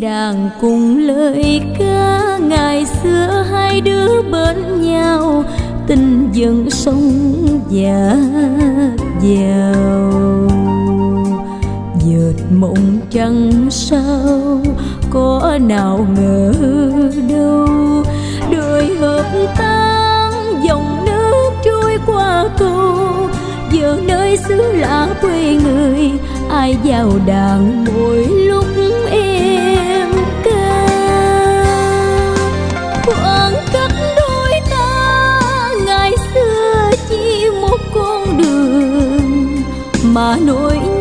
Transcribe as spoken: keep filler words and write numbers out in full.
đàn cùng lời ca. Ngày xưa hai đứa bên nhau, tình dần sông dạt vào. Dệt mộng trăng sao có nào ngờ đâu, đời hợp tan dòng nước trôi qua cầu. Giờ nơi xứ lạ quê người, ai vào đàn mỗi lúc em ca. Khoảng cách đôi ta ngày xưa chỉ một con đường, mà nỗi